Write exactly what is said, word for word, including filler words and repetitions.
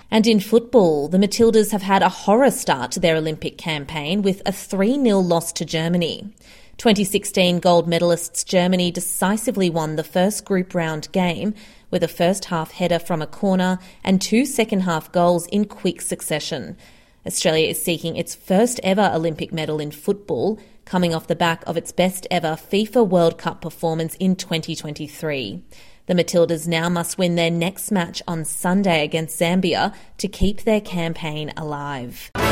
And in football, the Matildas have had a horror start to their Olympic campaign with a three nil loss to Germany. twenty sixteen gold medalists Germany decisively won the first group round game with a first half header from a corner and two second half goals in quick succession. Australia is seeking its first ever Olympic medal in football, coming off the back of its best ever FIFA World Cup performance in twenty twenty-three. The Matildas now must win their next match on Sunday against Zambia to keep their campaign alive.